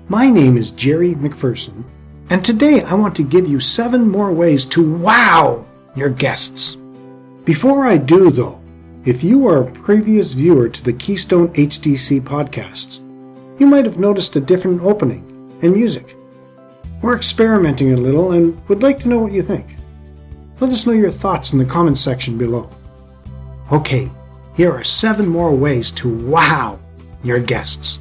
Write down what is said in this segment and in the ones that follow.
My name is Jerry McPherson, and today I want to give you 7 more ways to wow your guests. Before I do, though, if you are a previous viewer to the Keystone HDC podcasts, you might have noticed a different opening and music. We're experimenting a little and would like to know what you think. Let us know your thoughts in the comments section below. Okay, here are 7 more ways to wow your guests.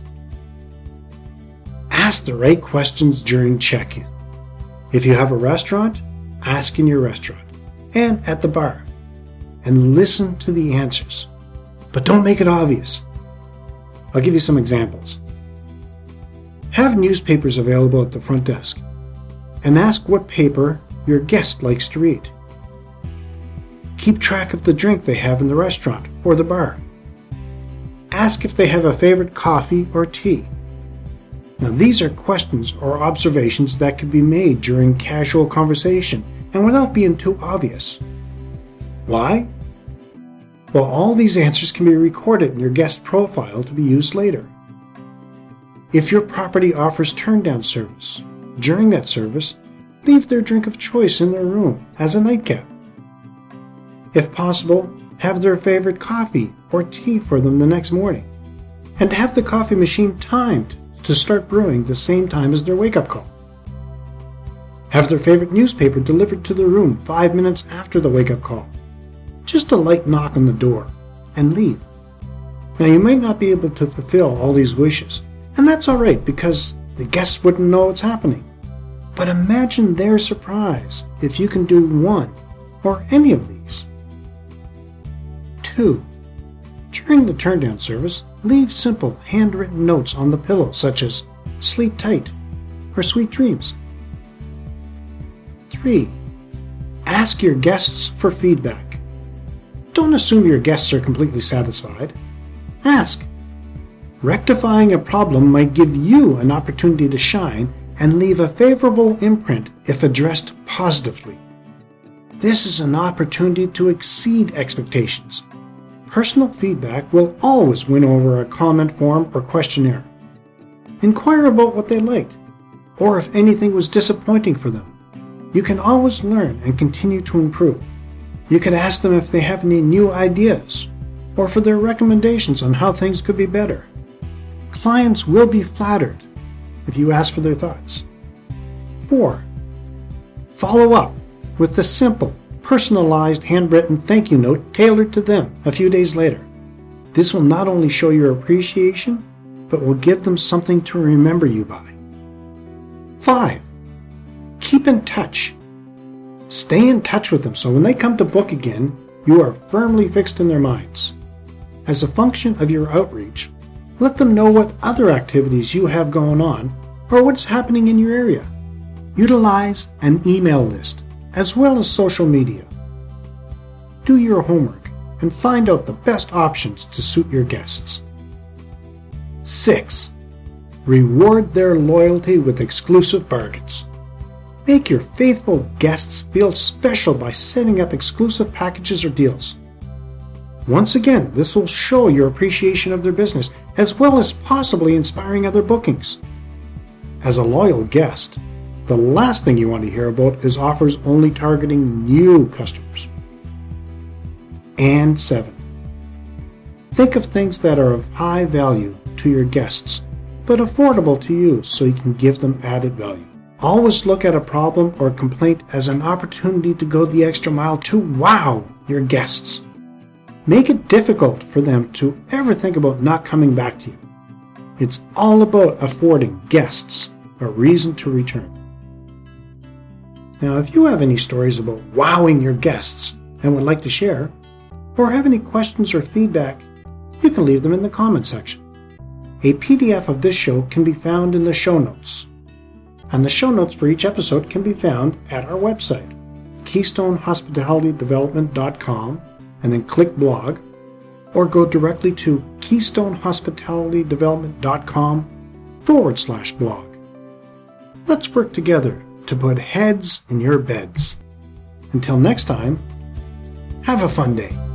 Ask the right questions during check-in. If you have a restaurant, ask in your restaurant and at the bar, and listen to the answers. But don't make it obvious. I'll give you some examples. Have newspapers available at the front desk, and ask what paper your guest likes to read. Keep track of the drink they have in the restaurant or the bar. Ask if they have a favorite coffee or tea. Now, these are questions or observations that can be made during casual conversation and without being too obvious. Why? Well, all these answers can be recorded in your guest profile to be used later. If your property offers turn-down service, during that service, leave their drink of choice in their room as a nightcap. If possible, have their favorite coffee or tea for them the next morning, and have the coffee machine timed to start brewing the same time as their wake-up call. Have their favorite newspaper delivered to their room 5 minutes after the wake-up call. Just a light knock on the door, and leave. Now, you might not be able to fulfill all these wishes, and that's alright because the guests wouldn't know what's happening. But imagine their surprise if you can do one or any of these. 2. During the turn-down service, leave simple handwritten notes on the pillow such as "Sleep tight" or "Sweet dreams." 3. Ask your guests for feedback. Don't assume your guests are completely satisfied. Ask. Rectifying a problem might give you an opportunity to shine and leave a favorable imprint if addressed positively. This is an opportunity to exceed expectations. Personal feedback will always win over a comment form or questionnaire. Inquire about what they liked, or if anything was disappointing for them. You can always learn and continue to improve. You can ask them if they have any new ideas, or for their recommendations on how things could be better. Clients will be flattered if you ask for their thoughts. 4. Follow up with the simple, personalized handwritten thank you note tailored to them a few days later. This will not only show your appreciation, but will give them something to remember you by. 5. Keep in touch. Stay in touch with them so when they come to book again, you are firmly fixed in their minds. As a function of your outreach, let them know what other activities you have going on or what's happening in your area. Utilize an email list as well as social media. Do your homework and find out the best options to suit your guests. 6. Reward their loyalty with exclusive bargains. Make your faithful guests feel special by setting up exclusive packages or deals. Once again, this will show your appreciation of their business as well as possibly inspiring other bookings. As a loyal guest, the last thing you want to hear about is offers only targeting new customers. And 7. Think of things that are of high value to your guests, but affordable to you so you can give them added value. Always look at a problem or complaint as an opportunity to go the extra mile to wow your guests. Make it difficult for them to ever think about not coming back to you. It's all about affording guests a reason to return. Now, if you have any stories about wowing your guests and would like to share, or have any questions or feedback, you can leave them in the comment section. A PDF of this show can be found in the show notes. And the show notes for each episode can be found at our website, KeystoneHospitalityDevelopment.com, and then click blog, or go directly to KeystoneHospitalityDevelopment.com/blog. Let's work together to put heads in your beds. Until next time, have a fun day.